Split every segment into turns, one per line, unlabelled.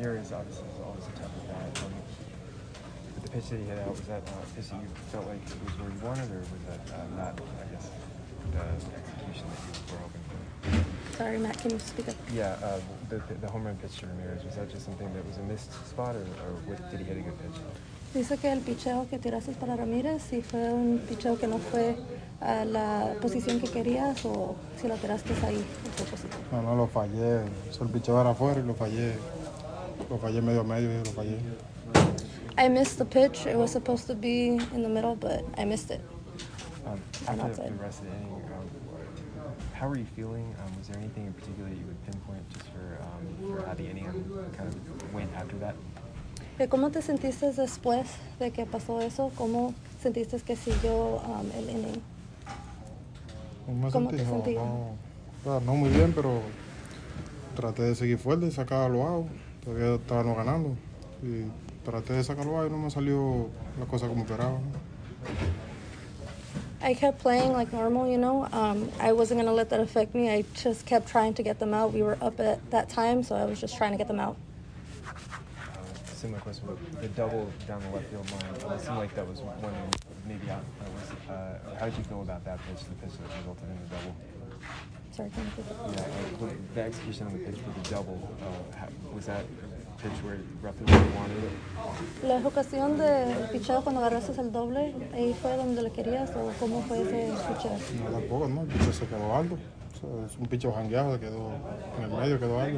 Ramirez obviously was always a tough at bat. But the pitch that he hit out, was that a pitch that you felt like it was where you wanted, or was that not, I guess, the execution that you were hoping for?
Sorry, Matt, can you speak up?
Yeah, the home run pitch to Ramirez, was that just something that was a missed spot, or did he hit a good pitch?
Dice que el picheo que tiraste para Ramírez, si fue un picheo que no fue a la posición que querías o si lo tiraste ahí, fue positivo.
No, lo fallé. El picheo era afuera y lo fallé. Lo fallé medio y lo fallé.
I missed the pitch. It was supposed to be in the middle, but I missed it.
After the rest of the inning, how were you feeling? Was there anything in particular that you would pinpoint just for how the inning kind of went after that?
¿Cómo te sentiste después de que pasó eso? ¿Cómo sentiste que siguió el inning?
¿Cómo te sentías? No muy bien, pero traté de seguir fuerte, sacar los outs. Todavía estábamos ganando. Y traté de sacar los outs y no me salió la cosa como esperaba.
I kept playing like normal, you know. I wasn't going to let that affect me. I just kept trying to get them out. We were up at that time, so I was just trying to get them out.
Similar question, but the double down the left field line, it seemed like that was one maybe out. How did you feel about that pitch, the pitch that resulted in the double?
Sorry, can you repeat that?
Yeah, the execution of the pitch for the double, was that pitch where roughly where you wanted it?
La ejecución del picheo cuando agarraste el doble, ¿ahí fue donde le querías o cómo fue ese picheo?
No, tampoco, ¿no? El picheo se quedó alto. Es un picheo jangueado, quedó en el medio, quedó alto.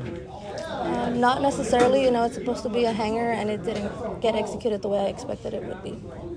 Not necessarily, you know, it's supposed to be a hanger and it didn't get executed the way I expected it would be.